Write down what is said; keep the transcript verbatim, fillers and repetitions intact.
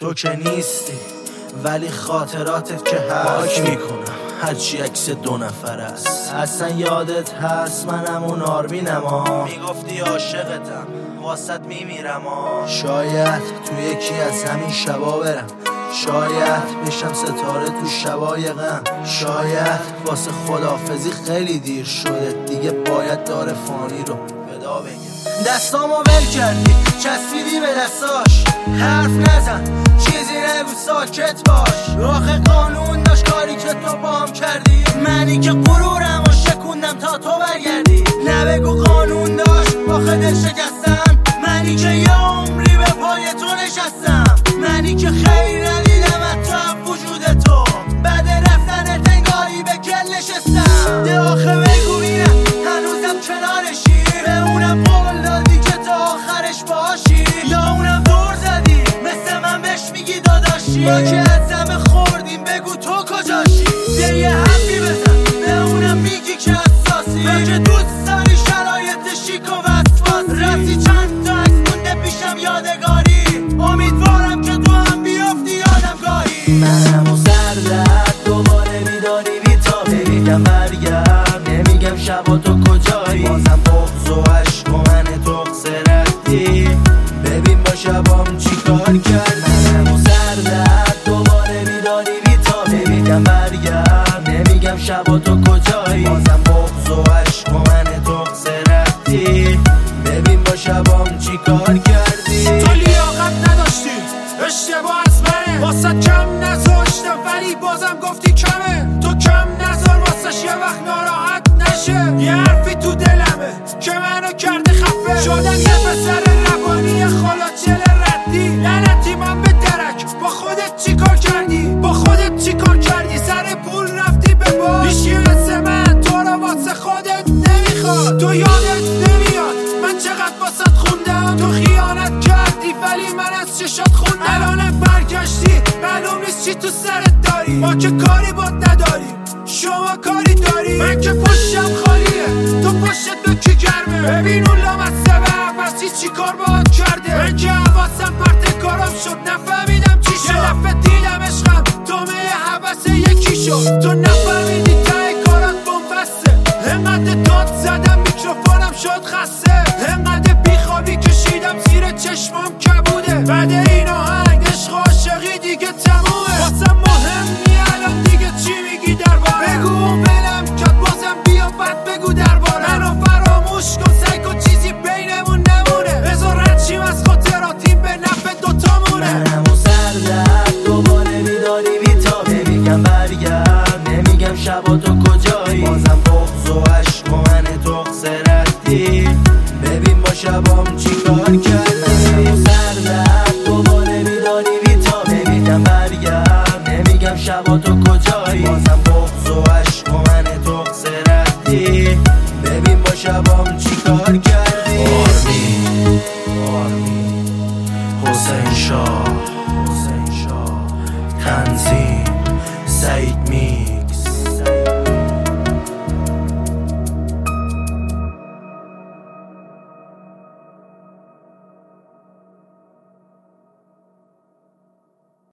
تو که نیستی ولی خاطراتت که هست میکنم هرچی عکس دو نفر است. اصلا یادت هست منم اون آرمینم ها، میگفتی عاشقتم واسط میمیرم ها. شاید تو یکی از همین شبا برم، شاید بشم ستاره تو شبای غم، شاید واسه خدافزی خیلی دیر شده دیگه باید دار فانی رو ودا بگم. دستامو ول کردی چسبیدی به دستاش، حرف نزن چیزی نگو ساکت باش. آخه قانون داشت کاری که تو بام کردی، منی که غرورم و شکوندم تا تو برگردی. نبگو قانون داشت آخه دل شکستم، منی که یه عمری به پای تو نشستم، منی که خیلی ندیدم حتی وجود تو. بعد رفتن تنگاری به گل نشستم. ده آخه بگو اینم هنوزم کنارشی، به اونم قول دادی که تا آخرش باشی، یا اونم دور زدی مثل من بهش میگی داداشی. ما که از همه خوردیم بگو تو کجاشی، ده یه حرفی بزن به اونم میگی که اساسی. من که دوست داری شرایط شیک و وسواس، رفتی چند تا عکس مونده پیشم یادگاری، امیدوارم که تو هم بیافتی یادم گاهی. منم و سردت دوباره بیداری بیتا، نمیگم برگرد نمیگم شبا تو کجایی، بازم بغض و عشق و من تو خسرتی. ببین با شبام چی کار کرد. منم و سردت دوباره بیداری بیتا، نمیگم برگرد نمیگم شبا تو کجایی، بازم بغض و عشق و من تو خسرتی. ببین با شبام چی کار کردی. تو لیاقت نداشتی اشتباه از منه، واسه کم نذاشتم ولی بازم گفتی کمه. تو کم نذار واسش یه وقت ناراحت نشه، یه حرفی تو دلمه که منو کرده خفه. شدن یه پسر روانی خلاجل ردی، لعنتی من به درک. با خودت چی کار کردی، با خودت چی کار کردی، سر پول رفتی به باش. هیچی مثل من تو رو واسه خودت نمیخواد، تو یادت نمیاد من چقدر واسط خوندم. تو خیانت کردی ولی من از چشات خوندم. الان برگشتی معلوم نیست چی تو سرت داری، ما که کاری بات نداریم شما کاری داری. من که پشتم خالیه تو پشتت به کی گرمه، ببین اون لامصه به عوضی چی کار باید کرده. من که حواسم پرت کارم شد نفهمیدم چی شد، یه دفعه دیدم عشقم تومه حوث یکی شد. تو نفهمیدی ته کارات بومبسته، انقدر داد زدم میکروفونم شد خسته، انقدر بیخوابی کشیدم زیر چشمام کبوده. بعد این آهنگ عشق و عاشقی دیگه تمومه، واسم مهم نی الان دیگه چی میگی درباره. بگو بلم کت بازم بیا بعد بگو درباره. منو فراموش کن سعی کن چیزی بینمون نمونه، بذار رنچیم از خاطراتیم به نفع دوتامونه. منم و سردت دوباره بیداری بیتا، نمیگم برگرد نمیگم شبا تو کجایی، بازم بغض و عشق و من تو خسرتی. ببین با شبام چی کار کرد. منم و سردت دوباره بیداری بیتا، نمیگم برگرد نمیگم شبا تو کجایی، بازم بغض و عشق و من تو خسرتی. ببین با شبام چی کار کردی. آرمین آرمین حسین شاه حسین شاه تنظیم سعید می